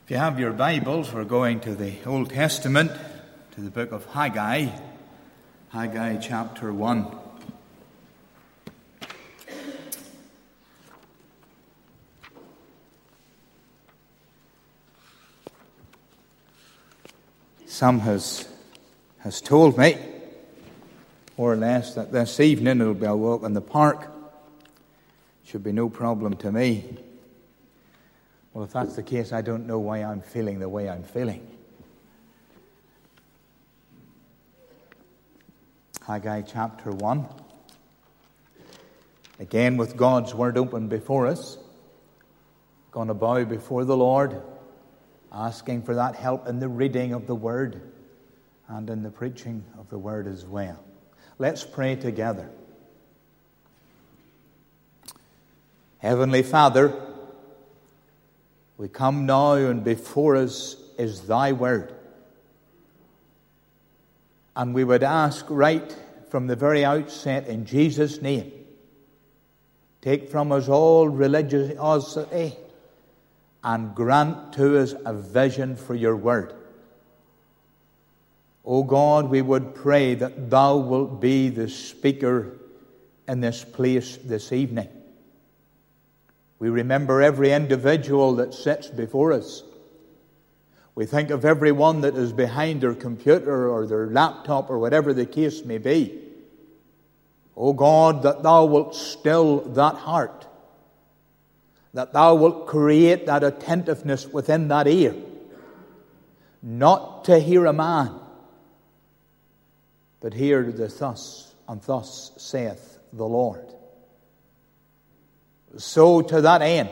If you have your Bibles, we're going to the Old Testament, to the book of Haggai, Haggai chapter 1. Some has told me, more or less, that this evening it'll be a walk in the park. Should be no problem to me. Well, if that's the case, I don't know why I'm feeling the way I'm feeling. Haggai chapter 1. Again, with God's word open before us. Going to bow before the Lord, asking for that help in the reading of the word and in the preaching of the word as well. Let's pray together. Heavenly Father, we come now, and before us is thy word. And we would ask right from the very outset, in Jesus' name, take from us all religiosity and grant to us a vision for your word. O God, we would pray that thou wilt be the speaker in this place this evening. We remember every individual that sits before us. We think of everyone that is behind their computer or their laptop or whatever the case may be. O God, that thou wilt still that heart, that thou wilt create that attentiveness within that ear, not to hear a man, but hear the thus and thus saith the Lord. So to that end,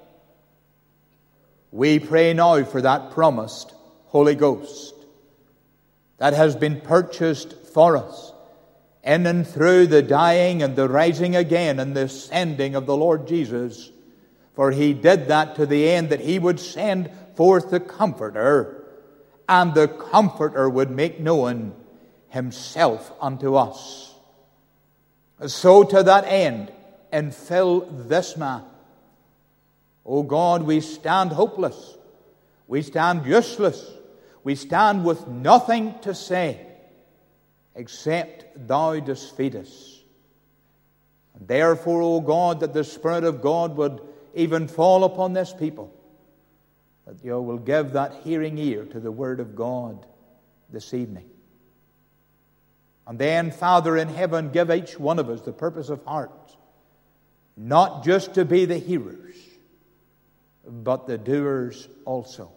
we pray now for that promised Holy Ghost that has been purchased for us in and through the dying and the rising again and the sending of the Lord Jesus. For he did that to the end that he would send forth the Comforter, and the Comforter would make known himself unto us. So to that end, and fill this man. O God, we stand hopeless. We stand useless. We stand with nothing to say except thou dost feed us. And therefore, O God, that the Spirit of God would even fall upon this people, that you will give that hearing ear to the word of God this evening. And then, Father in heaven, give each one of us the purpose of heart, not just to be the hearers, but the doers also.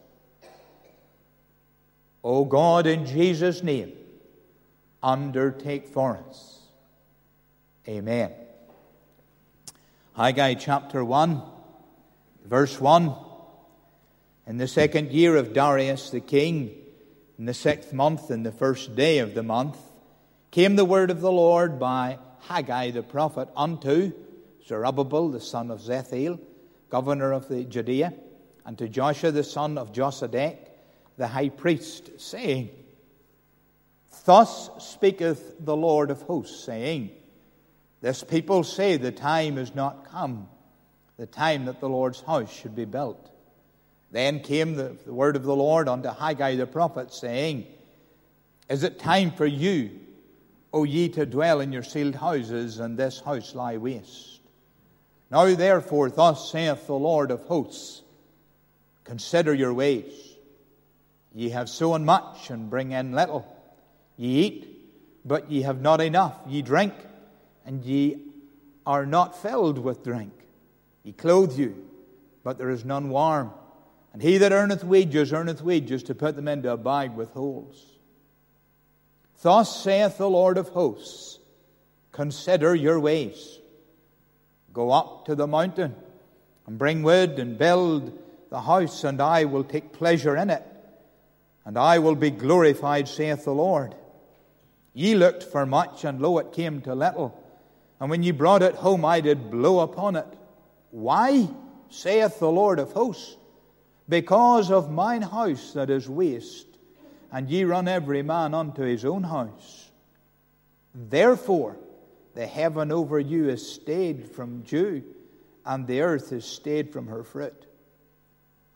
O God, in Jesus' name, undertake for us. Amen. Haggai chapter 1, verse 1. In the 2nd year of Darius the king, in the 6th month, in the 1st day of the month, came the word of the Lord by Haggai the prophet unto Zerubbabel the son of Zethiel, governor of the Judea, and to Joshua the son of Josedech, the high priest, saying, Thus speaketh the Lord of hosts, saying, This people say the time is not come, the time that the Lord's house should be built. Then came the word of the Lord unto Haggai the prophet, saying, Is it time for you, O ye, to dwell in your sealed houses, and this house lie waste? Now therefore, thus saith the Lord of hosts, Consider your ways. Ye have sown much, and bring in little. Ye eat, but ye have not enough. Ye drink, and ye are not filled with drink. Ye clothe you, but there is none warm. And he that earneth wages to put them into a bag with holes. Thus saith the Lord of hosts, Consider your ways. Go up to the mountain, and bring wood, and build the house, and I will take pleasure in it, and I will be glorified, saith the Lord. Ye looked for much, and lo, it came to little. And when ye brought it home, I did blow upon it. Why, saith the Lord of hosts? Because of mine house that is waste, and ye run every man unto his own house. Therefore, the heaven over you is stayed from dew, and the earth is stayed from her fruit.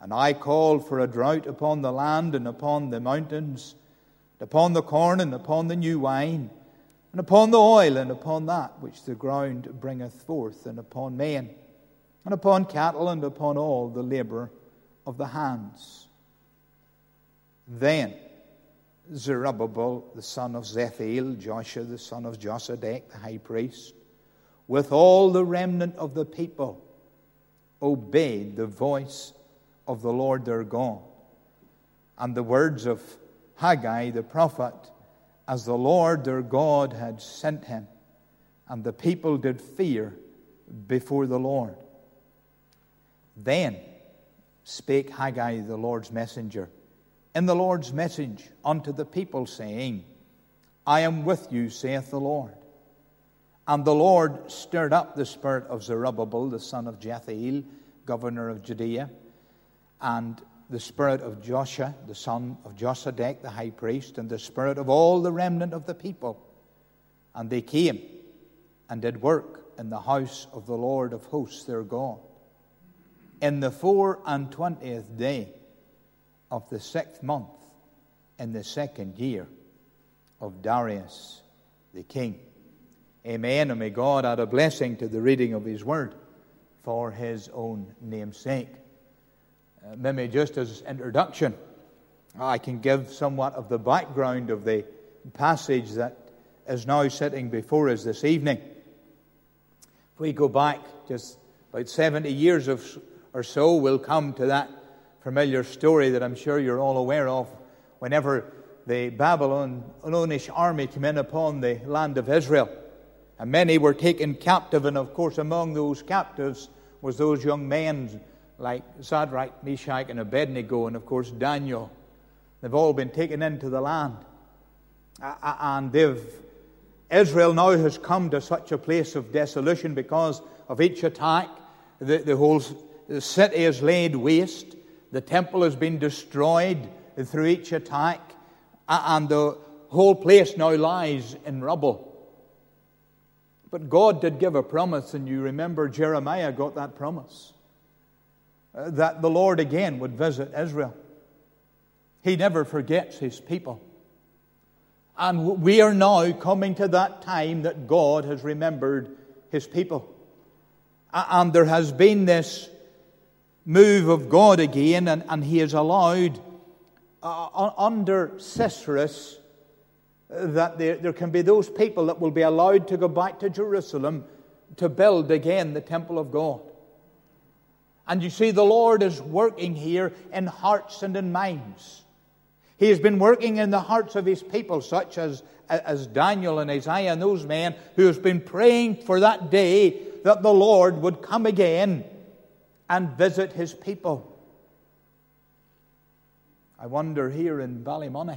And I called for a drought upon the land and upon the mountains, and upon the corn and upon the new wine, and upon the oil and upon that which the ground bringeth forth, and upon men, and upon cattle, and upon all the labor of the hands. Then Zerubbabel the son of Zethiel, Joshua the son of Josedech the high priest, with all the remnant of the people, obeyed the voice of the Lord their God, and the words of Haggai the prophet, as the Lord their God had sent him. And the people did fear before the Lord. Then spake Haggai the Lord's messenger in the Lord's message unto the people, saying, I am with you, saith the Lord. And the Lord stirred up the spirit of Zerubbabel the son of Jethiel, governor of Judea, and the spirit of Joshua the son of Josedech the high priest, and the spirit of all the remnant of the people. And they came and did work in the house of the Lord of hosts their God, in the 24th day of the 6th month, in the 2nd year of Darius the king. Amen. And may God add a blessing to the reading of His word for His own name's sake. Maybe just as introduction, I can give somewhat of the background of the passage that is now sitting before us this evening. If we go back just about 70 years or so, we'll come to that familiar story that I'm sure you're all aware of, whenever the Babylonish army came in upon the land of Israel. And many were taken captive, and of course among those captives was those young men like Shadrach, Meshach, and Abednego, and of course Daniel. They've all been taken into the land. And Israel now has come to such a place of desolation because of each attack. The whole city is laid waste. The temple has been destroyed through each attack. And the whole place now lies in rubble. But God did give a promise, and you remember Jeremiah got that promise, that the Lord again would visit Israel. He never forgets His people. And we are now coming to that time that God has remembered His people. And there has been this move of God again, and He has allowed under Sisera that there can be those people that will be allowed to go back to Jerusalem to build again the temple of God. And you see, the Lord is working here in hearts and in minds. He has been working in the hearts of His people, such as Daniel and Isaiah and those men who have been praying for that day that the Lord would come again and visit His people. I wonder, here in Ballymoney,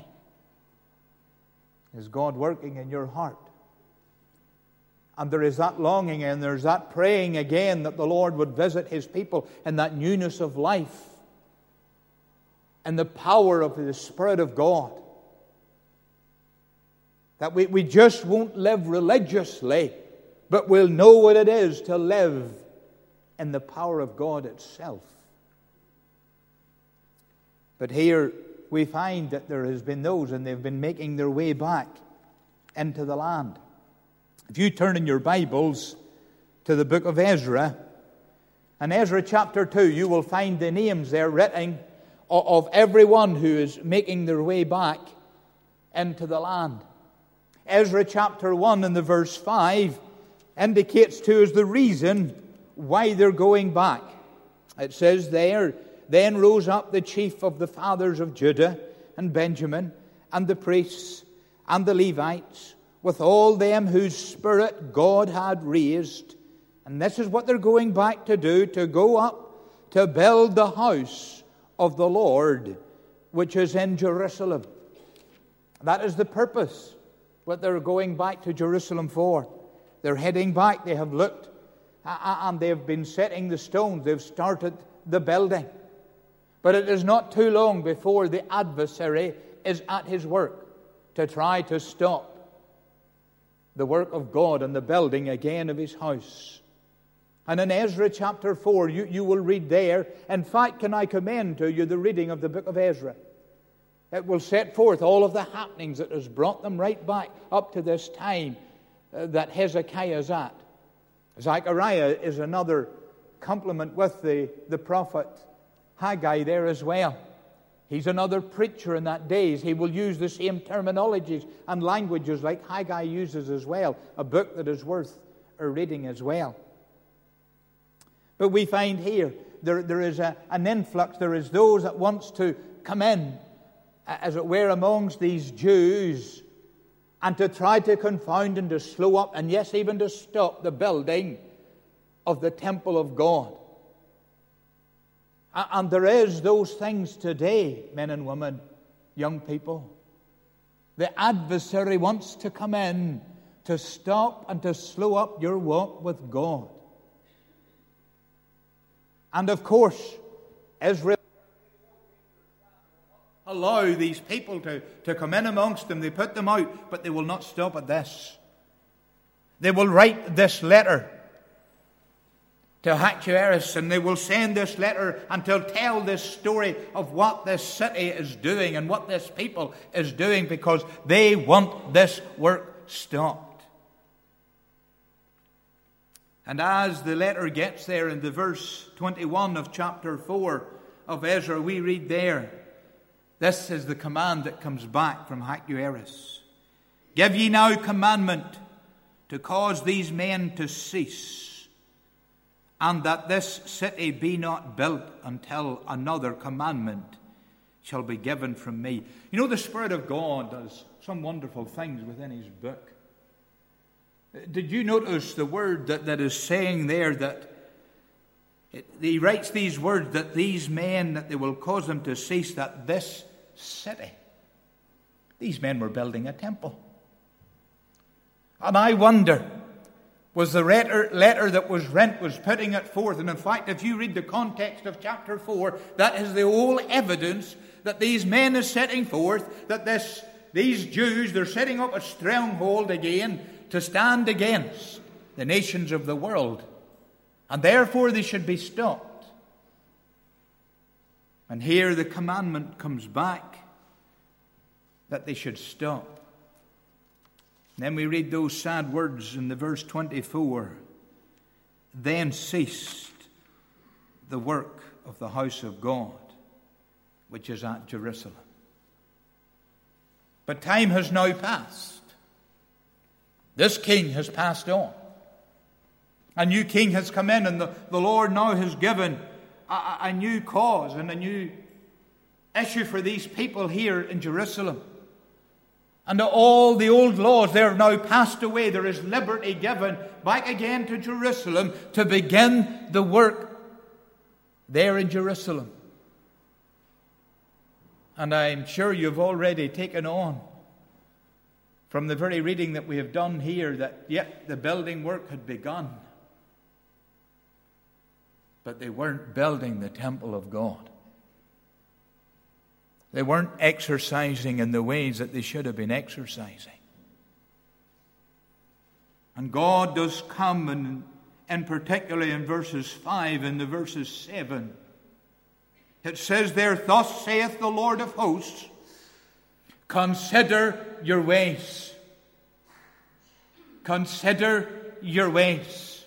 is God working in your heart? And there is that longing and there's that praying again that the Lord would visit His people in that newness of life and the power of the Spirit of God. That we just won't live religiously, but we'll know what it is to live in the power of God itself. But here we find that there has been those, and they've been making their way back into the land. If you turn in your Bibles to the book of Ezra, in Ezra chapter 2, you will find the names there written of everyone who is making their way back into the land. Ezra chapter 1 and the verse 5 indicates to us the reason why they're going back. It says there, then rose up the chief of the fathers of Judah and Benjamin, and the priests and the Levites, with all them whose spirit God had raised. And this is what they're going back to do, to go up to build the house of the Lord, which is in Jerusalem. That is the purpose, what they're going back to Jerusalem for. They're heading back. They have looked, and they've been setting the stones. They've started the building. But it is not too long before the adversary is at his work to try to stop the work of God and the building again of His house. And in Ezra chapter 4, you will read there. In fact, can I commend to you the reading of the book of Ezra? It will set forth all of the happenings that has brought them right back up to this time that Hezekiah is at. Zechariah is another complement with the prophet Haggai there as well. He's another preacher in that days. He will use the same terminologies and languages like Haggai uses as well. A book that is worth a reading as well. But we find here there is an influx. There is those that wants to come in, as it were, amongst these Jews and to try to confound and to slow up and yes, even to stop the building of the temple of God. And there is those things today, men and women, young people. The adversary wants to come in to stop and to slow up your walk with God. And of course, Israel allow these people to come in amongst them. They put them out, but they will not stop at this. They will write this letter to Ahasuerus, and they will send this letter and to tell this story of what this city is doing and what this people is doing, because they want this work stopped. And as the letter gets there in the verse 21 of chapter 4 of Ezra, we read there, this is the command that comes back from Ahasuerus. Give ye now commandment to cause these men to cease, and that this city be not built until another commandment shall be given from me. You know, the Spirit of God does some wonderful things within His book. Did you notice the word that is saying there that He writes these words, that these men, that they will cause them to cease, that this city, these men were building a temple. And I wonder, was the letter that was rent was putting it forth. And in fact, if you read the context of chapter 4, that is the whole evidence that these men are setting forth, that these Jews, they're setting up a stronghold again to stand against the nations of the world. And therefore they should be stopped. And here the commandment comes back that they should stop. And then we read those sad words in the verse 24. Then ceased the work of the house of God, which is at Jerusalem. But time has now passed. This king has passed on. A new king has come in, and the Lord now has given a new cause and a new issue for these people here in Jerusalem. And all the old laws, they are now passed away. There is liberty given back again to Jerusalem to begin the work there in Jerusalem. And I'm sure you've already taken on from the very reading that we have done here that yet the building work had begun. But they weren't building the temple of God. They weren't exercising in the ways that they should have been exercising. And God does come, and particularly in verses 5 and the verses 7. It says there, thus saith the Lord of hosts, consider your ways. Consider your ways.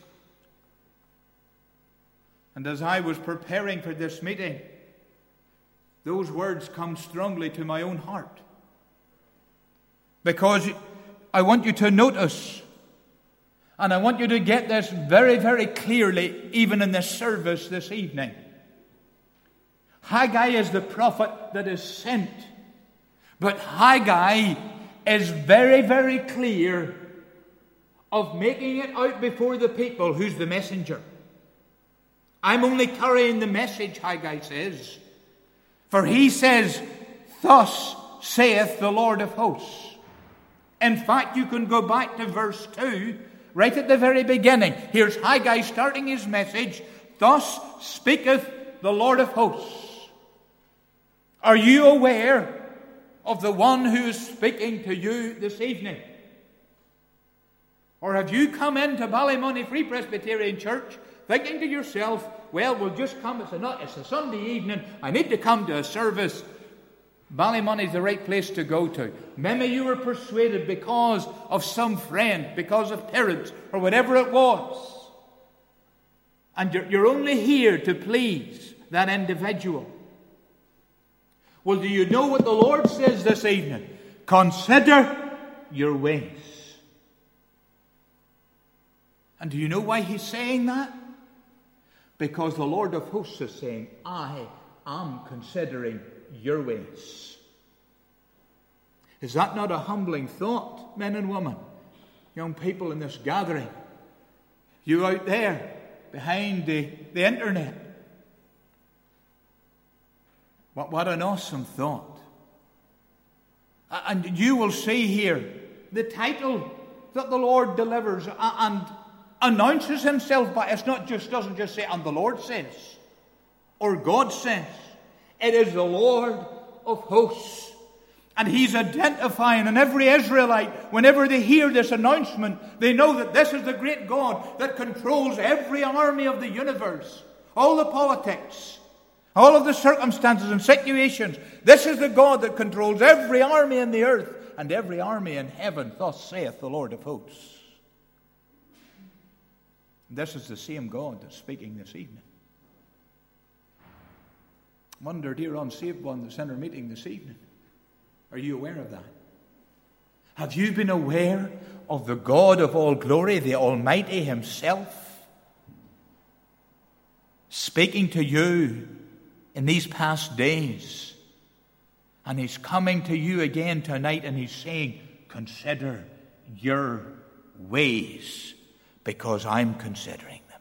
And as I was preparing for this meeting, those words come strongly to my own heart. Because I want you to notice, and I want you to get this very, very clearly, even in this service this evening. Haggai is the prophet that is sent. But Haggai is very, very clear of making it out before the people who's the messenger. I'm only carrying the message, Haggai says. For he says, thus saith the Lord of hosts. In fact, you can go back to verse 2, right at the very beginning. Here's Haggai starting his message. Thus speaketh the Lord of hosts. Are you aware of the one who is speaking to you this evening? Or have you come into Ballymoney Free Presbyterian Church thinking to yourself, well, we'll just come. It's a Sunday evening. I need to come to a service. Ballymoney's the right place to go to. Maybe you were persuaded because of some friend, because of parents, or whatever it was. And you're only here to please that individual. Well, do you know what the Lord says this evening? Consider your ways. And do you know why He's saying that? Because the Lord of hosts is saying, I am considering your ways. Is that not a humbling thought, men and women, young people in this gathering? You out there behind the internet. What an awesome thought. And you will see here the title that the Lord delivers and announces Himself by. It's not just, doesn't just say, and the Lord says, or God says. It is the Lord of hosts. And He's identifying, and every Israelite, whenever they hear this announcement, they know that this is the great God that controls every army of the universe, all the politics, all of the circumstances and situations. This is the God that controls every army in the earth and every army in heaven. Thus saith the Lord of hosts. This is the same God that's speaking this evening. I wonder, dear unsaved one that's in our meeting this evening, are you aware of that? Have you been aware of the God of all glory, the Almighty Himself, speaking to you in these past days? And He's coming to you again tonight and He's saying, consider your ways, because I'm considering them.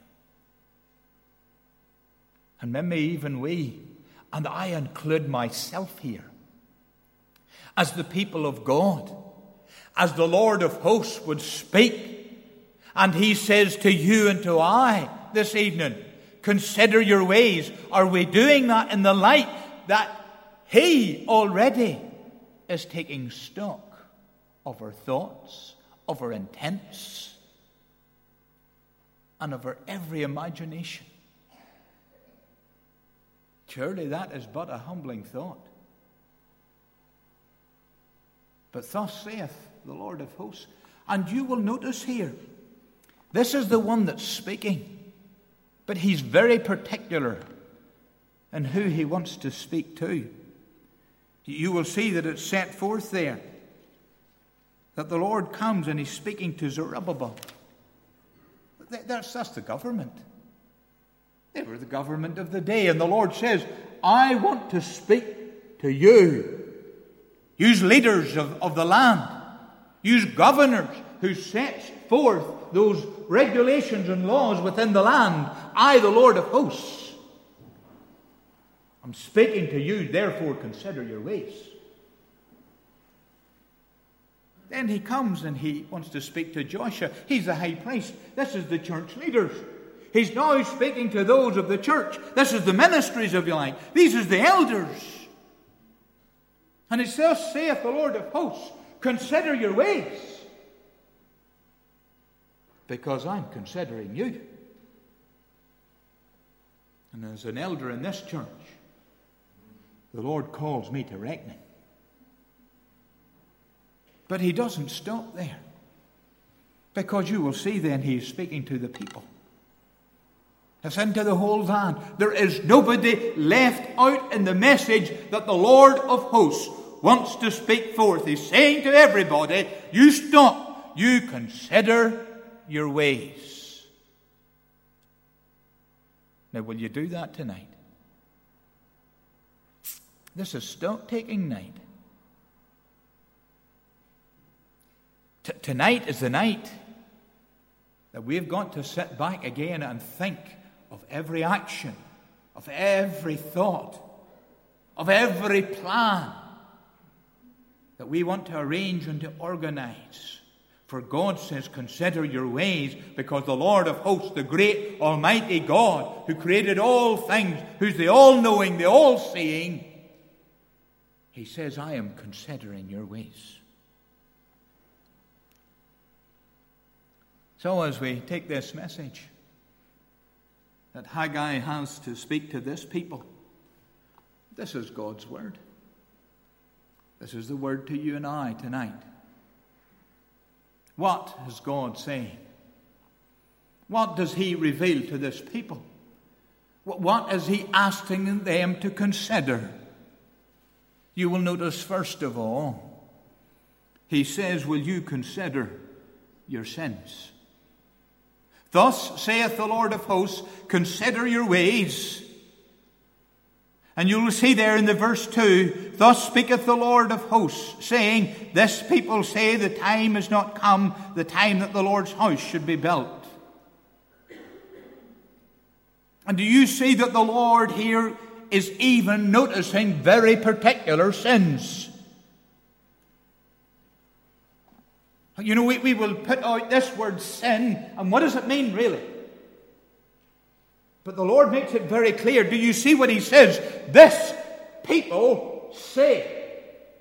And maybe even we, and I include myself here, as the people of God, as the Lord of hosts would speak, and He says to you and to I this evening, consider your ways. Are we doing that in the light that He already is taking stock of our thoughts, of our intents, and of our every imagination? Surely that is but a humbling thought. But thus saith the Lord of hosts. And you will notice here, this is the one that's speaking, but He's very particular in who He wants to speak to. You will see that it's set forth there that the Lord comes and He's speaking to Zerubbabel. That's the government. They were the government of the day. And the Lord says, I want to speak to you. Use leaders of the land. Use governors who sets forth those regulations and laws within the land. I, the Lord of hosts, I'm speaking to you, therefore consider your ways. Then He comes and He wants to speak to Joshua. He's the high priest. This is the church leaders. He's now speaking to those of the church. This is the ministries, if you like. These are the elders. And it says, saith the Lord of hosts, consider your ways, because I'm considering you. And as an elder in this church, the Lord calls me to reckoning. But He doesn't stop there, because you will see then He is speaking to the people. It's into the whole land. There is nobody left out in the message that the Lord of hosts wants to speak forth. He's saying to everybody, you stop, you consider your ways. Now, will you do that tonight? This is stock-taking night. Tonight is the night that we've got to sit back again and think of every action, of every thought, of every plan that we want to arrange and to organize. For God says, consider your ways, because the Lord of hosts, the great Almighty God, who created all things, who's the all-knowing, the all-seeing, He says, I am considering your ways. So as we take this message, that Haggai has to speak to this people. This is God's word. This is the word to you and I tonight. What is God saying? What does he reveal to this people? What is he asking them to consider? You will notice, first of all, he says, will you consider your sins? Thus saith the Lord of hosts, consider your ways. And you will see there in the verse 2, thus speaketh the Lord of hosts, saying, this people say the time is not come, the time that the Lord's house should be built. And do you see that the Lord here is even noticing very particular sins? You know, we will put out this word sin, and what does it mean really? But the Lord makes it very clear. Do you see what he says? This people say.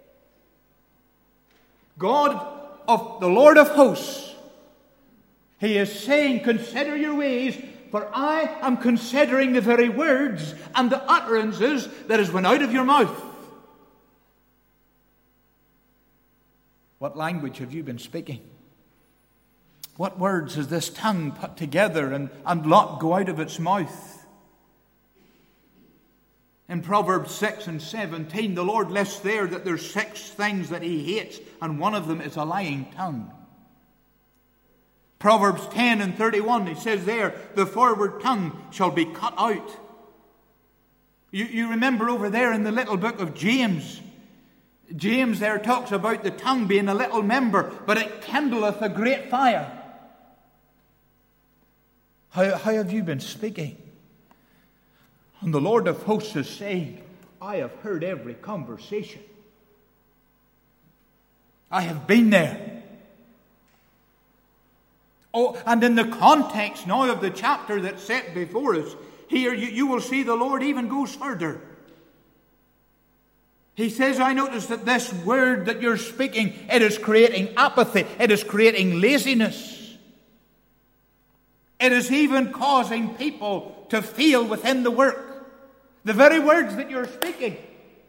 God of the Lord of hosts, he is saying, consider your ways, for I am considering the very words and the utterances that has went out of your mouth. What language have you been speaking? What words has this tongue put together and let go out of its mouth? In Proverbs 6 and 17, the Lord lists there that there's 6 things that he hates, and one of them is a lying tongue. Proverbs 10 and 31, he says there, the forward tongue shall be cut out. You remember over there in the little book of James, James there talks about the tongue being a little member, but it kindleth a great fire. How have you been speaking? And the Lord of hosts is saying, I have heard every conversation. I have been there. Oh, and in the context now of the chapter that's set before us, here you will see the Lord even goes further. He says, I notice that this word that you're speaking, it is creating apathy. It is creating laziness. It is even causing people to feel within the work. The very words that you're speaking.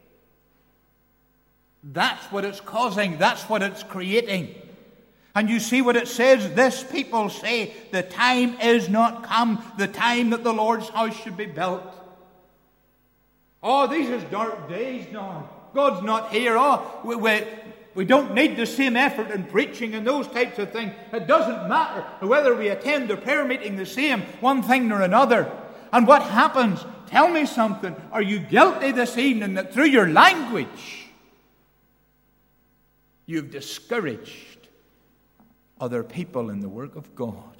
That's what it's causing. That's what it's creating. And you see what it says? This people say, the time is not come, the time that the Lord's house should be built. Oh, these are dark days now. God's not here. Oh, we don't need the same effort in preaching and those types of things. It doesn't matter whether we attend the prayer meeting the same, one thing or another. And what happens? Tell me something. Are you guilty this evening that through your language you've discouraged other people in the work of God?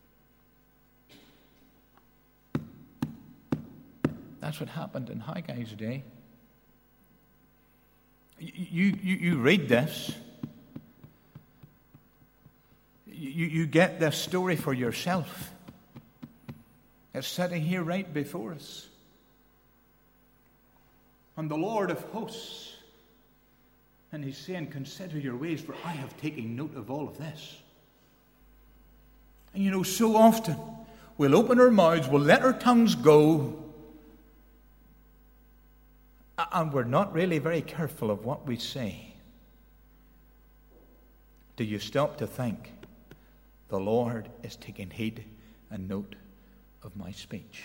That's what happened in Haggai's day. You read this. You get this story for yourself. It's sitting here right before us. And the Lord of hosts, and he's saying, consider your ways, for I have taken note of all of this. And you know, so often we'll open our mouths, we'll let our tongues go, and we're not really very careful of what we say. Do you stop to think, the Lord is taking heed and note of my speech?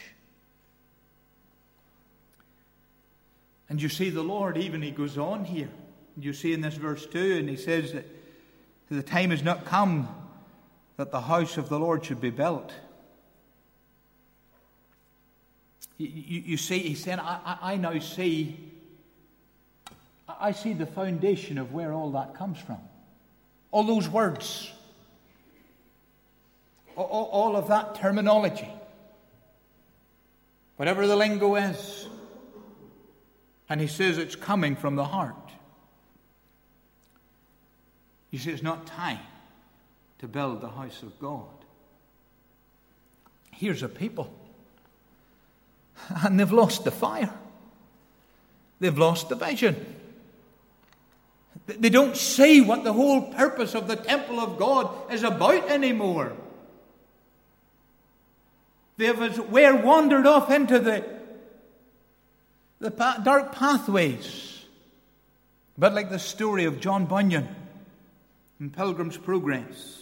And you see the Lord, even he goes on here. You see in this verse 2, and he says that the time has not come that the house of the Lord should be built. You see, he said, I now see, I see the foundation of where all that comes from. All those words. All of that terminology. Whatever the lingo is. And he says it's coming from the heart. You see, it's not time to build the house of God. Here's a people. And they've lost the fire. They've lost the vision. They don't see what the whole purpose of the temple of God is about anymore. They have, as it were, wandered off into the dark pathways. But like the story of John Bunyan in Pilgrim's Progress.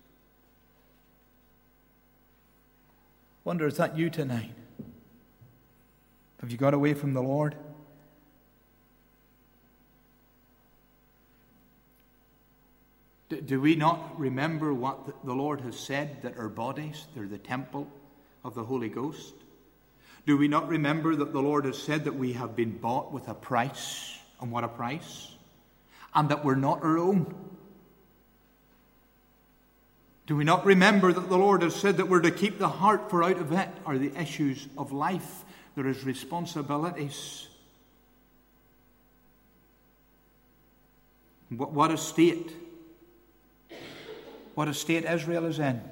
Wonder, is that you tonight? Have you got away from the Lord? Do we not remember what the Lord has said, that our bodies, they're the temple of the Holy Ghost? Do we not remember that the Lord has said that we have been bought with a price? And what a price? And that we're not our own? Do we not remember that the Lord has said that we're to keep the heart, for out of it are the issues of life? There is responsibilities. What a state. What a state Israel is in.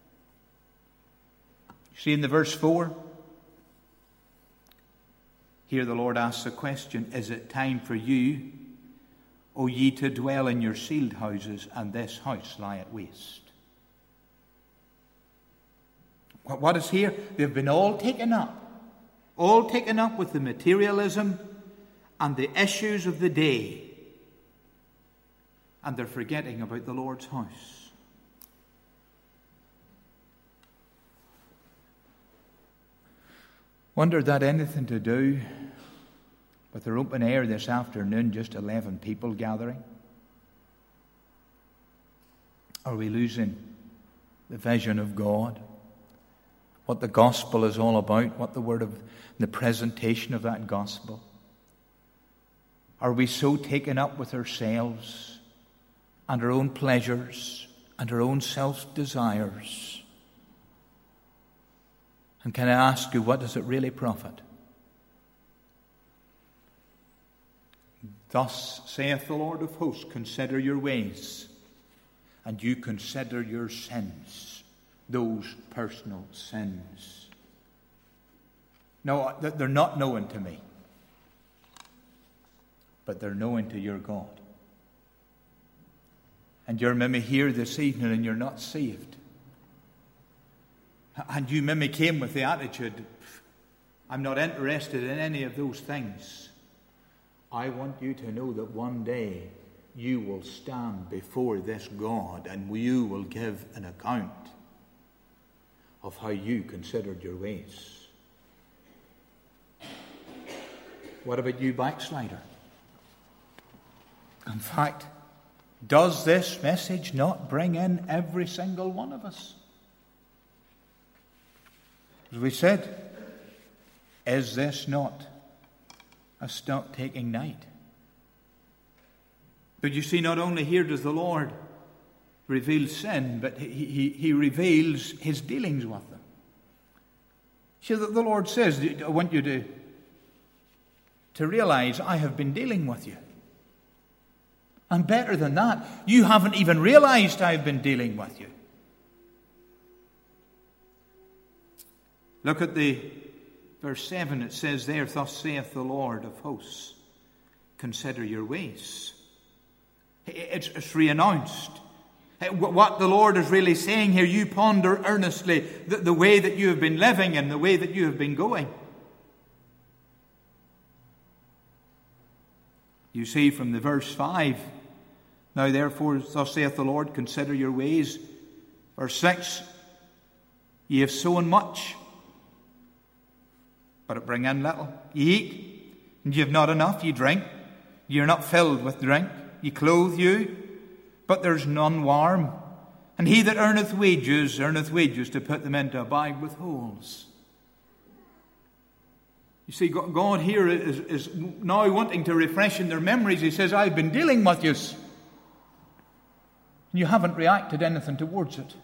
You see in the verse 4, here the Lord asks a question, is it time for you, O ye, to dwell in your sealed houses, and this house lie at waste? What is here? They've been all taken up with the materialism and the issues of the day. And they're forgetting about the Lord's house. Wonder, that anything to do with their open air this afternoon, just 11 people gathering? Are we losing the vision of God? What the gospel is all about, what the presentation of that gospel. Are we so taken up with ourselves and our own pleasures and our own self-desires? And can I ask you, what does it really profit? Thus saith the Lord of hosts, consider your ways, and you consider your sins. Those personal sins. No, they're not known to me, but they're known to your God. And you're maybe here this evening and you're not saved. And you maybe came with the attitude, I'm not interested in any of those things. I want you to know that one day you will stand before this God and you will give an account of how you considered your ways. What about you, backslider? In fact, does this message not bring in every single one of us? As we said, is this not a stock-taking night? But you see, not only here does the Lord reveal sin, but he reveals his dealings with them. See, the Lord says, I want you to realize I have been dealing with you. And better than that, you haven't even realized I've been dealing with you. Look at the verse 7. It says there, thus saith the Lord of hosts, consider your ways. It's re-announced. What the Lord is really saying here, you ponder earnestly the way that you have been living and the way that you have been going. You see from the verse 5, now therefore, thus saith the Lord, consider your ways. Verse 6, ye have sown much, but it bring in little. Ye eat, and ye have not enough. Ye drink, ye are not filled with drink. Ye clothe you, but there's none warm. And he that earneth wages to put them into a bag with holes. You see, God here is now wanting to refresh in their memories. He says, I've been dealing with you. And you haven't reacted anything towards it.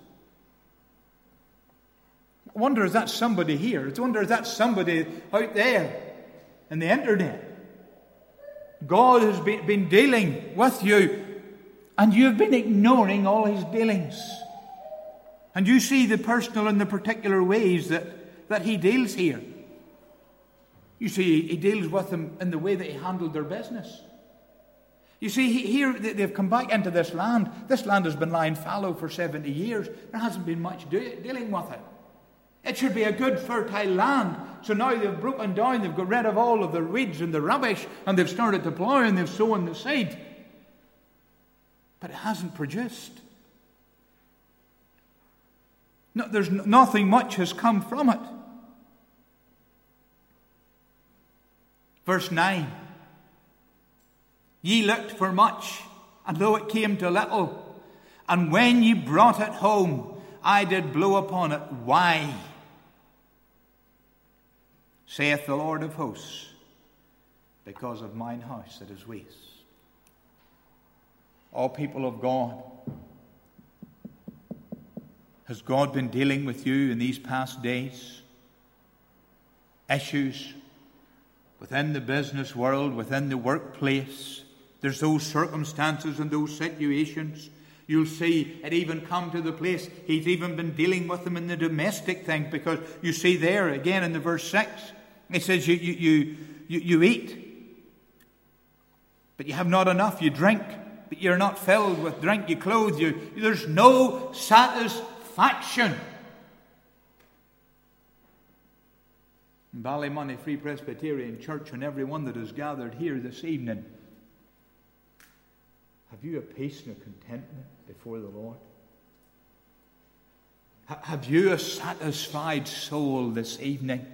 I wonder if that's somebody here. I wonder if that's somebody out there in the internet. God has been dealing with you, and you've been ignoring all his dealings. And you see the personal and the particular ways that he deals here. You see, he deals with them in the way that he handled their business. You see, here they've come back into this land. This land has been lying fallow for 70 years. There hasn't been much dealing with it. It should be a good, fertile land. So now they've broken down, they've got rid of all of the weeds and the rubbish, and they've started to plough and they've sown the seed. But it hasn't produced. No, there's nothing much has come from it. Verse 9. Ye looked for much, and lo, it came to little. And when ye brought it home, I did blow upon it. Why? Saith the Lord of hosts, because of mine house that is waste. All people of God, has God been dealing with you in these past days? Issues within the business world, within the workplace. There's those circumstances and those situations. You'll see it even come to the place he's even been dealing with them in the domestic thing, because you see there again in the verse 6, it says you eat, but you have not enough. You drink, but you're not filled with drink. You clothe you. There's no satisfaction. In Ballymoney Free Presbyterian Church, and everyone that is gathered here this evening, have you a peace and a contentment before the Lord? Have you a satisfied soul this evening?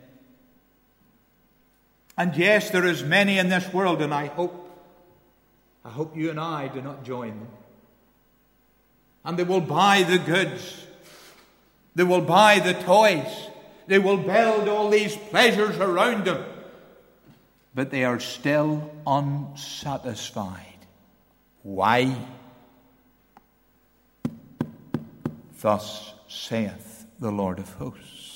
And yes, there is many in this world, and I hope you and I do not join them. And they will buy the goods. They will buy the toys. They will build all these pleasures around them. But they are still unsatisfied. Why? Thus saith the Lord of hosts,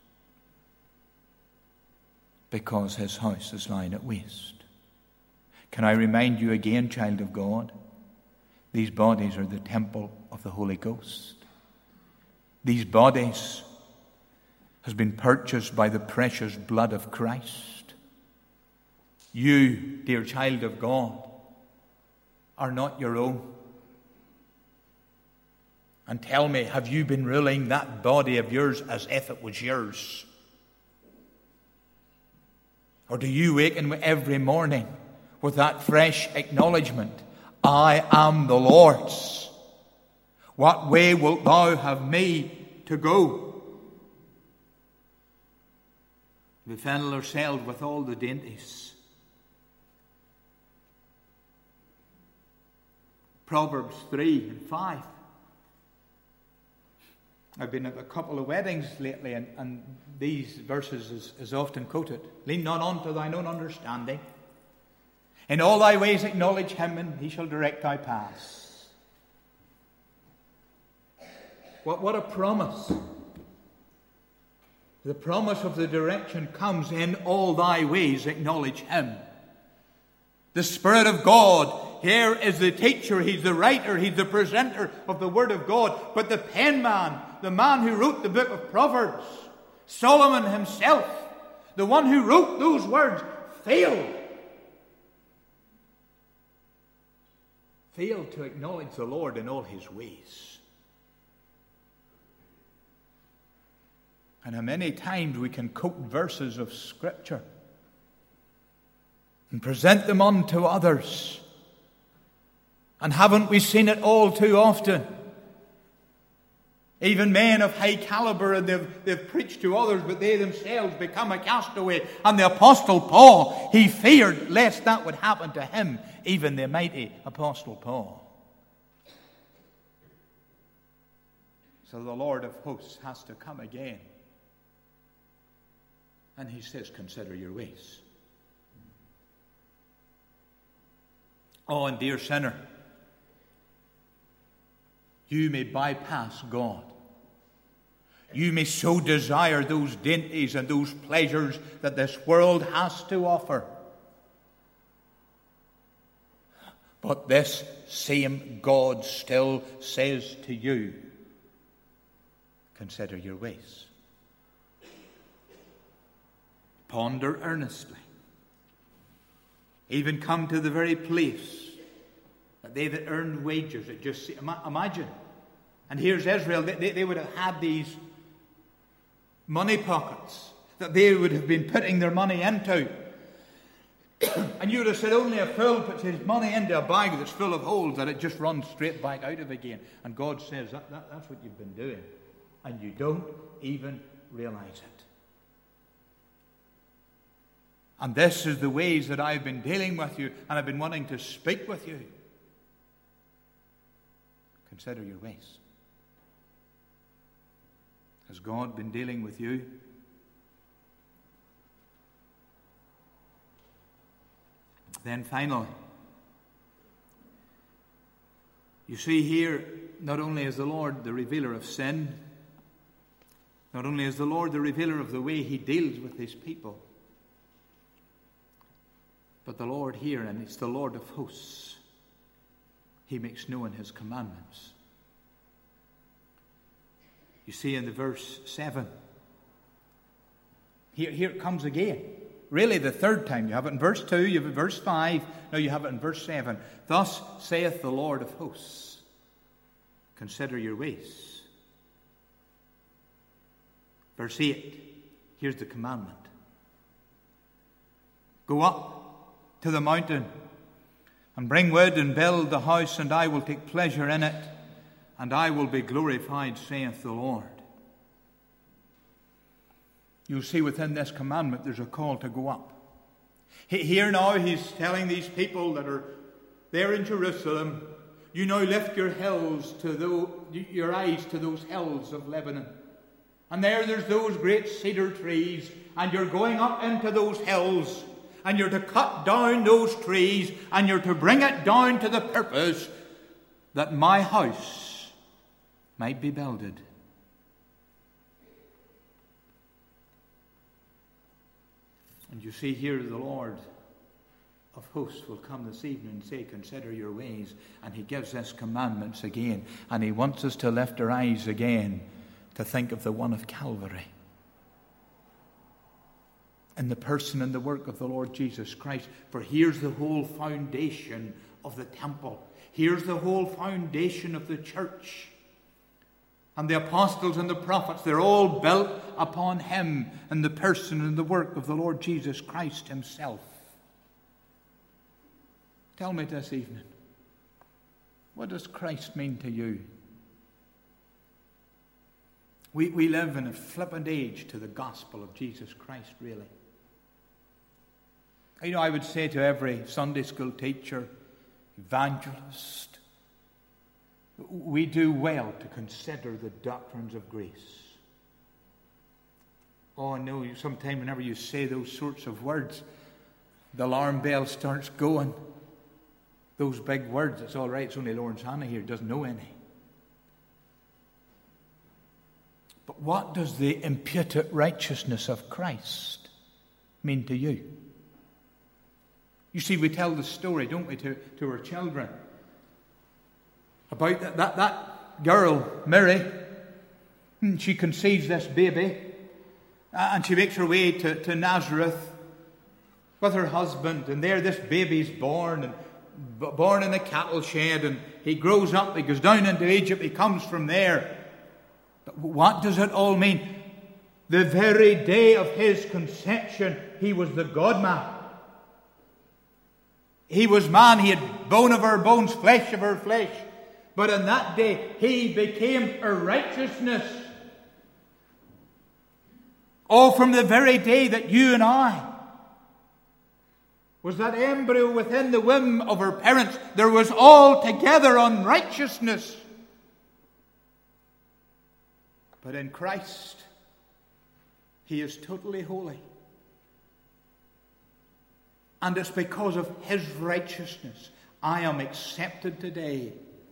because his house is lying at waste. Can I remind you again, child of God, these bodies are the temple of the Holy Ghost. These bodies has been purchased by the precious blood of Christ. You, dear child of God, are not your own. And tell me, have you been ruling that body of yours as if it was yours? Or do you waken every morning with that fresh acknowledgement, I am the Lord's? What way wilt thou have me to go? We fill ourselves with all the dainties. Proverbs 3 and 5. I've been at a couple of weddings lately, and these verses is often quoted. Lean not unto thine own understanding. In all thy ways acknowledge him, and he shall direct thy paths. What a promise. The promise of the direction comes in all thy ways acknowledge him. The Spirit of God here is the teacher, he's the writer, he's the presenter of the Word of God. But the penman, the man who wrote the book of Proverbs, Solomon himself, the one who wrote those words, failed to acknowledge the Lord in all his ways. And how many times we can quote verses of Scripture and present them unto others. And haven't we seen it all too often? Even men of high caliber, and they've preached to others, but they themselves become a castaway. And the Apostle Paul, he feared lest that would happen to him, even the mighty Apostle Paul. So the Lord of hosts has to come again. And he says, consider your ways. Oh, and dear sinner, you may bypass God. You may so desire those dainties and those pleasures that this world has to offer. But this same God still says to you, consider your ways. Ponder earnestly. Even come to the very place that they that earned wages, that just imagine. And here's Israel, they would have had these money pockets that they would have been putting their money into. And you would have said, only a fool puts his money into a bag that's full of holes that it just runs straight back out of again. And God says, that's what you've been doing. And you don't even realize it. And this is the ways that I've been dealing with you, and I've been wanting to speak with you. Consider your ways. Has God been dealing with you? Then finally, you see here, not only is the Lord the revealer of sin, not only is the Lord the revealer of the way he deals with his people, but the Lord here, and it's the Lord of hosts, he makes known his commandments. You see in the verse 7, here it comes again. Really the third time. You have it in verse 2, you have it in verse 5, now you have it in verse 7. Thus saith the Lord of hosts, consider your ways. Verse 8, here's the commandment. Go up to the mountain and bring wood and build the house, and I will take pleasure in it, and I will be glorified, saith the Lord. You'll see within this commandment there's a call to go up. Here now he's telling these people that are there in Jerusalem, you now lift your eyes to those hills of Lebanon. And there's those great cedar trees, and you're going up into those hills, and you're to cut down those trees, and you're to bring it down to the purpose that my house might be builded. And you see here the Lord of hosts will come this evening and say, consider your ways. And he gives us commandments again. And he wants us to lift our eyes again to think of the one of Calvary. In the person and the work of the Lord Jesus Christ. For here's the whole foundation of the temple. Here's the whole foundation of the church. And the apostles and the prophets, they're all built upon him and the person and the work of the Lord Jesus Christ himself. Tell me this evening, what does Christ mean to you? We live in a flippant age to the gospel of Jesus Christ, really. I would say to every Sunday school teacher, evangelist, we do well to consider the doctrines of grace. Oh, I know sometimes whenever you say those sorts of words, the alarm bell starts going. Those big words, it's all right, it's only Lawrence Hannah here, doesn't know any. But what does the imputed righteousness of Christ mean to you? You see, we tell the story, don't we, to our children, about that girl, Mary. She conceives this baby, and she makes her way to Nazareth with her husband, and there this baby's born in a cattle shed, and he grows up, he goes down into Egypt, he comes from there. But what does it all mean? The very day of his conception, he was the God-man. He was man, he had bone of our bones, flesh of our flesh. But on that day, he became our righteousness. Oh, from the very day that you and I was that embryo within the womb of our parents, there was altogether unrighteousness. But in Christ, he is totally holy. And it's because of his righteousness I am accepted today.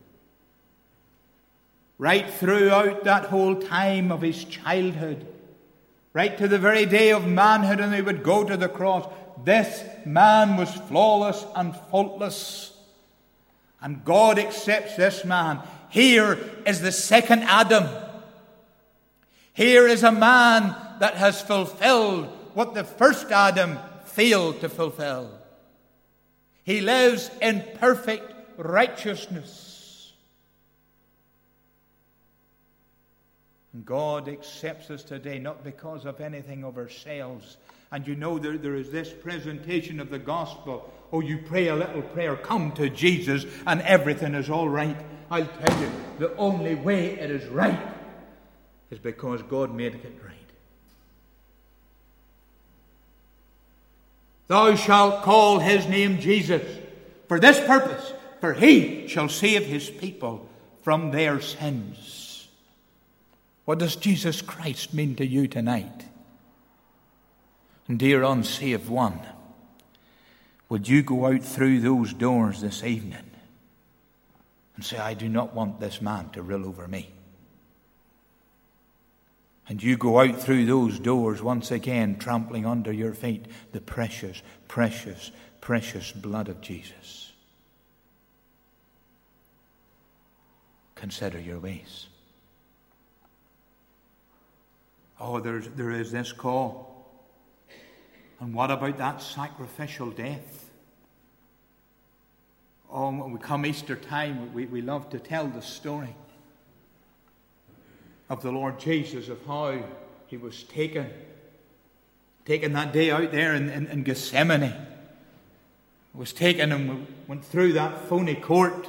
Right throughout that whole time of his childhood, right to the very day of manhood, and he would go to the cross, this man was flawless and faultless. And God accepts this man. Here is the second Adam. Here is a man that has fulfilled what the first Adam failed to fulfill. He lives in perfect righteousness. And God accepts us today not because of anything of ourselves. And you know there is this presentation of the gospel. Oh, you pray a little prayer, come to Jesus, and everything is all right. I'll tell you, the only way it is right is because God made it right. Thou shalt call his name Jesus, for this purpose, for he shall save his people from their sins. What does Jesus Christ mean to you tonight? And dear unsaved one, would you go out through those doors this evening and say, I do not want this man to rule over me? And you go out through those doors once again, trampling under your feet the precious, precious, precious blood of Jesus. Consider your ways. Oh, there is this call. And what about that sacrificial death? Oh, when we come Easter time, we love to tell the story of the Lord Jesus, of how he was taken that day out there in Gethsemane. He was taken and went through that phony court.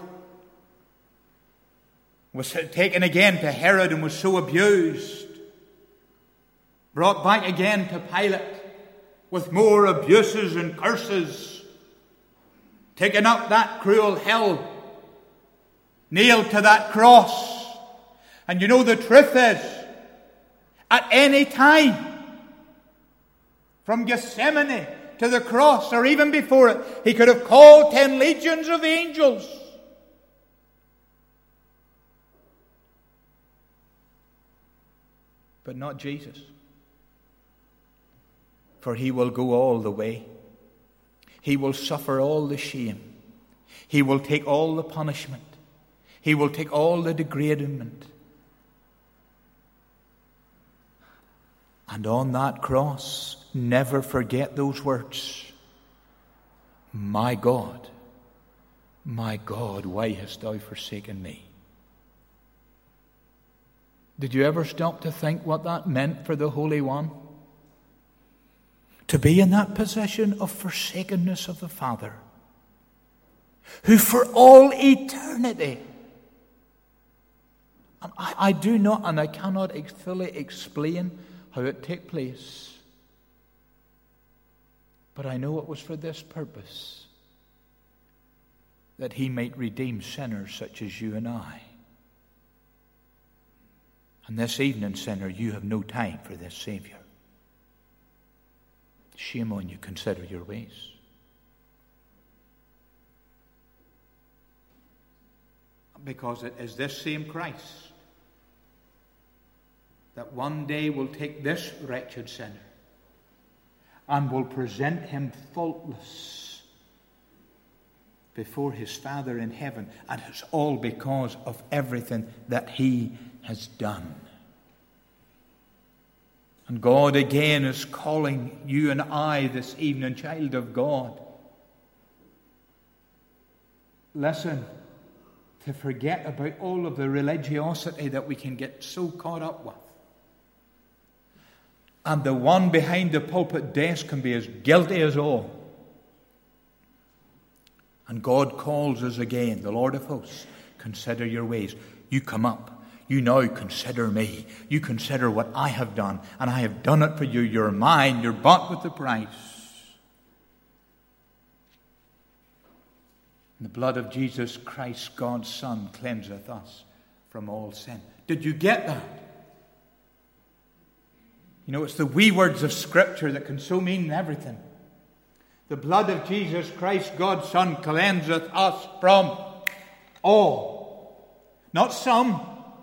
Was taken again to Herod and was so abused. Brought back again to Pilate with more abuses and curses. Taken up that cruel hill. Nailed to that cross. And you know the truth is, at any time, from Gethsemane to the cross, or even before it, he could have called 10 legions of angels. But not Jesus. For he will go all the way. He will suffer all the shame. He will take all the punishment. He will take all the degradement. And on that cross, never forget those words. My God, why hast thou forsaken me? Did you ever stop to think what that meant for the Holy One? To be in that position of forsakenness of the Father, who for all eternity, and I do not and I cannot fully explain how it took place, but I know it was for this purpose, that he might redeem sinners such as you and I. And this evening, sinner, you have no time for this Savior. Shame on you. Consider your ways. Because it is this same Christ that one day will take this wretched sinner and will present him faultless before his Father in heaven. And it's all because of everything that he has done. And God again is calling you and I this evening, child of God. Listen, to forget about all of the religiosity that we can get so caught up with. And the one behind the pulpit desk can be as guilty as all. And God calls us again, the Lord of hosts, consider your ways. You come up. You now consider me. You consider what I have done, and I have done it for you. You're mine. You're bought with the price. And the blood of Jesus Christ, God's Son, cleanseth us from all sin. Did you get that? You know, it's the wee words of Scripture that can so mean everything. The blood of Jesus Christ, God's Son, cleanseth us from all. Not some.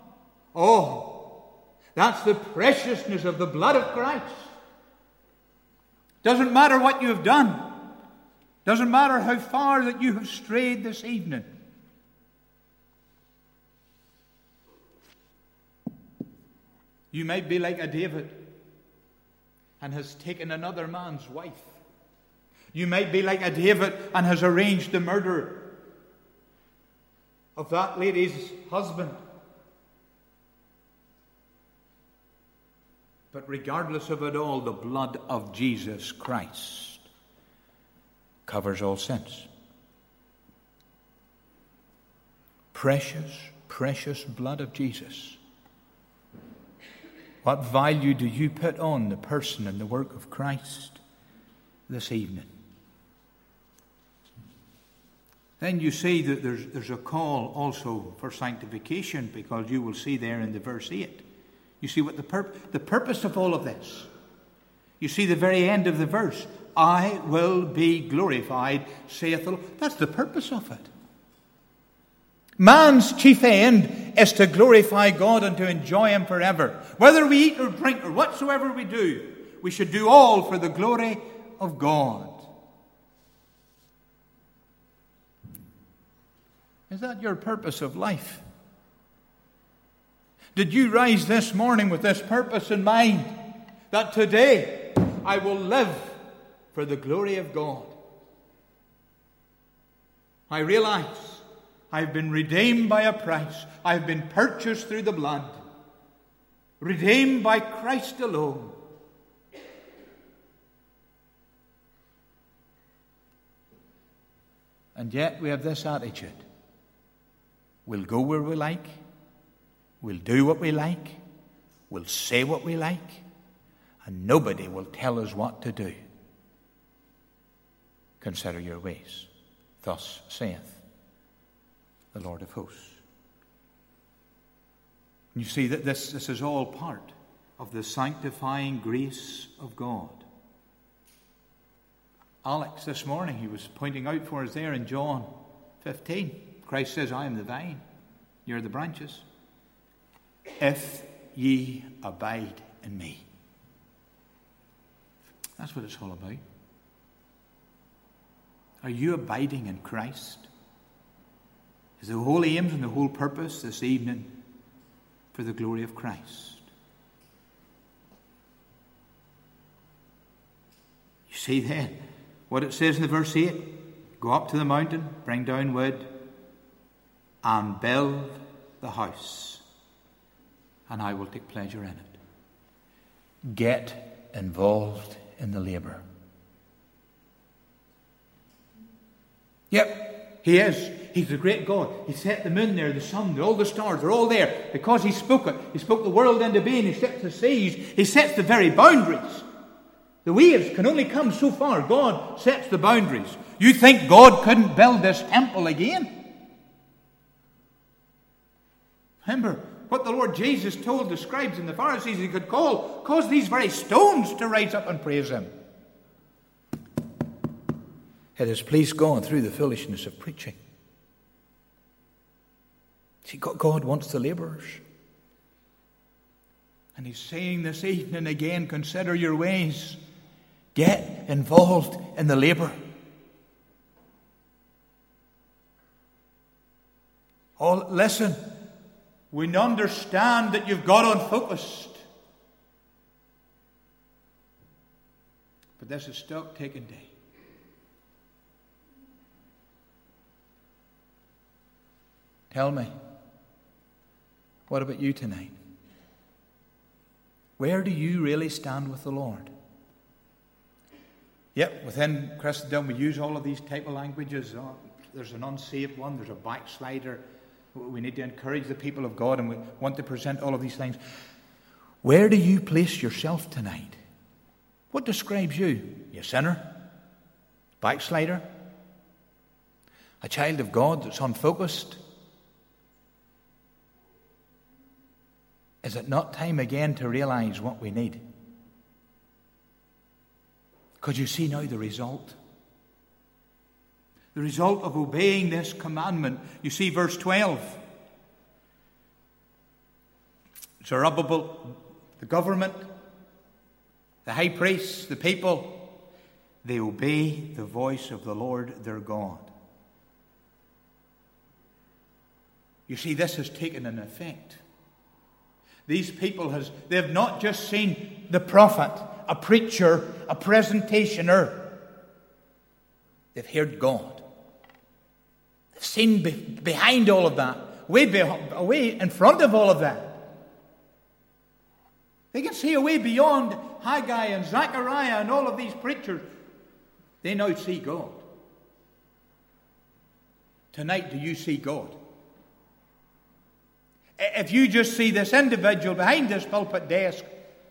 All. That's the preciousness of the blood of Christ. Doesn't matter what you have done. Doesn't matter how far that you have strayed this evening. You might be like a David and has taken another man's wife. You might be like a David and has arranged the murder of that lady's husband. But regardless of it all, the blood of Jesus Christ covers all sins. Precious, precious blood of Jesus. What value do you put on the person and the work of Christ this evening? Then you see that there's a call also for sanctification, because you will see there in the verse 8. You see what the purpose of all of this. You see the very end of the verse. I will be glorified, saith the Lord. That's the purpose of it. Man's chief end is to glorify God and to enjoy Him forever. Whether we eat or drink or whatsoever we do, we should do all for the glory of God. Is that your purpose of life? Did you rise this morning with this purpose in mind? That today I will live for the glory of God. I realize I've been redeemed by a price. I've been purchased through the blood. Redeemed by Christ alone. And yet we have this attitude. We'll go where we like. We'll do what we like. We'll say what we like. And nobody will tell us what to do. Consider your ways. Thus saith the Lord of hosts. You see that this is all part of the sanctifying grace of God. Alex, this morning, he was pointing out for us there in John 15. Christ says, I am the vine, you're the branches. If ye abide in me. That's what it's all about. Are you abiding in Christ? Is the whole aim and the whole purpose this evening for the glory of Christ? You see then what it says in the verse 8. Go up to the mountain, bring down wood, and build the house, and I will take pleasure in it. Get involved in the labor. Yep, He is. He's the great God. He set the moon there, the sun, all the stars, they're all there because He spoke it. He spoke the world into being. He sets the seas. He sets the very boundaries. The waves can only come so far. God sets the boundaries. You think God couldn't build this temple again? Remember what the Lord Jesus told the scribes and the Pharisees He could cause these very stones to rise up and praise Him. It has pleased God through the foolishness of preaching. See, God wants the laborers. And He's saying this evening again, consider your ways. Get involved in the labor. Oh, listen. We understand that you've got unfocused. But this is stock-taking day. Tell me, what about you tonight? Where do you really stand with the Lord? Yep, within Christendom we use all of these type of languages. There's an unsaved one, there's a backslider. We need to encourage the people of God, and we want to present all of these things. Where do you place yourself tonight? What describes you? You sinner? Backslider? A child of God that's unfocused? Is it not time again to realize what we need? Because you see now the result. The result of obeying this commandment. You see verse 12. Zerubbabel, the government, the high priests, the people, they obey the voice of the Lord their God. You see, this has taken an effect. These people they have not just seen the prophet, a preacher, a presentationer. They've heard God. They've seen behind all of that, way in front of all of that. They can see away beyond Haggai and Zechariah and all of these preachers. They now see God. Tonight, do you see God? If you just see this individual behind this pulpit desk,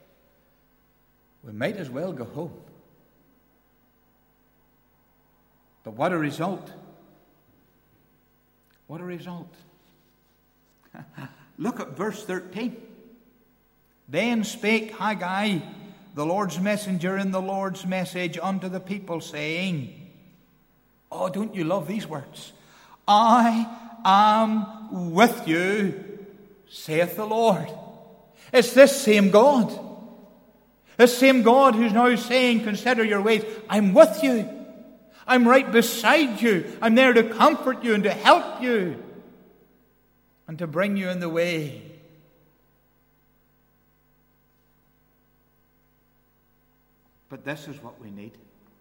we might as well go home. But what a result. What a result. Look at verse 13. Then spake Haggai, the Lord's messenger, in the Lord's message unto the people, saying, oh, don't you love these words? I am with you, saith the Lord. It's this same God. This same God who's now saying, consider your ways. I'm with you. I'm right beside you. I'm there to comfort you and to help you and to bring you in the way. But this is what we need.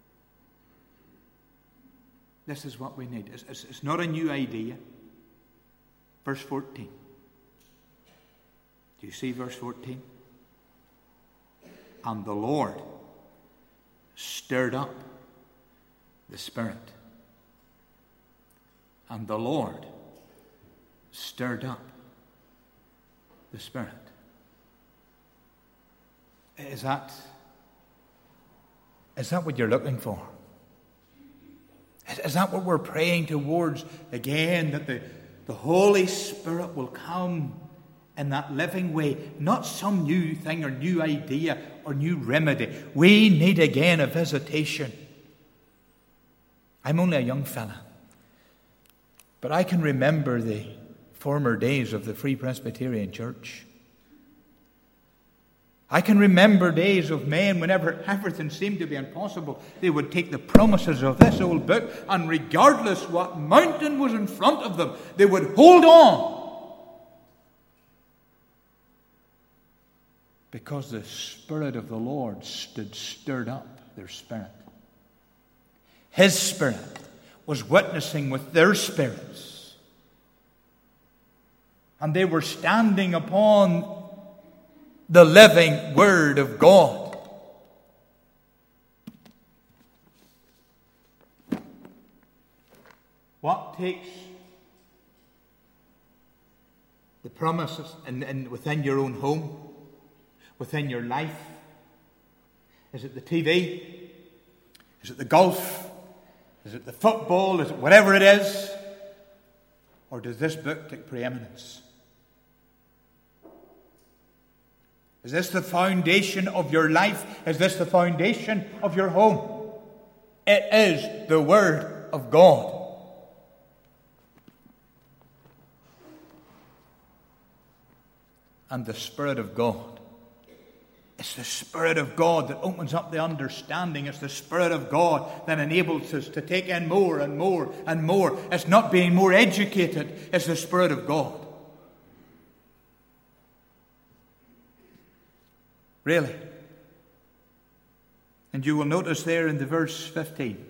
This is what we need. It's not a new idea. Verse 14. Do you see verse 14? And the Lord stirred up the Spirit. And the Lord stirred up the Spirit. Is that what you're looking for? Is that what we're praying towards again? That the Holy Spirit will come in that living way. Not some new thing or new idea or new remedy. We need again a visitation. I'm only a young fella, but I can remember the former days of the Free Presbyterian Church. I can remember days of men whenever everything seemed to be impossible, they would take the promises of this old book, and regardless what mountain was in front of them, they would hold on. Because the Spirit of the Lord stood stirred up their spirit. His Spirit was witnessing with their spirits. And they were standing upon the living Word of God. What takes the promises within your own home, within your life? Is it the TV? Is it the golf? Is it the football? Is it whatever it is? Or does this book take preeminence? Is this the foundation of your life? Is this the foundation of your home? It is the Word of God. And the Spirit of God. It's the Spirit of God that opens up the understanding. It's the Spirit of God that enables us to take in more and more and more. It's not being more educated. It's the Spirit of God. Really. And you will notice there in the verse 15,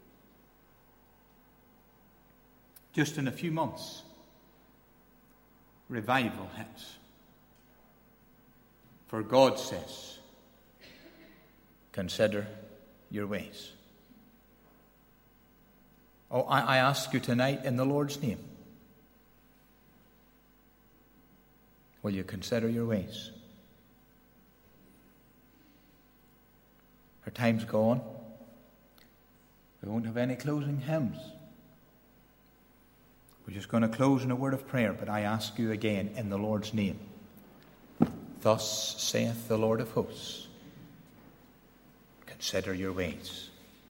just in a few months, revival hits. For God says, consider your ways. Oh, I ask you tonight in the Lord's name, will you consider your ways? Our time's gone. We won't have any closing hymns. We're just going to close in a word of prayer, but I ask you again in the Lord's name. Thus saith the Lord of hosts, consider your ways.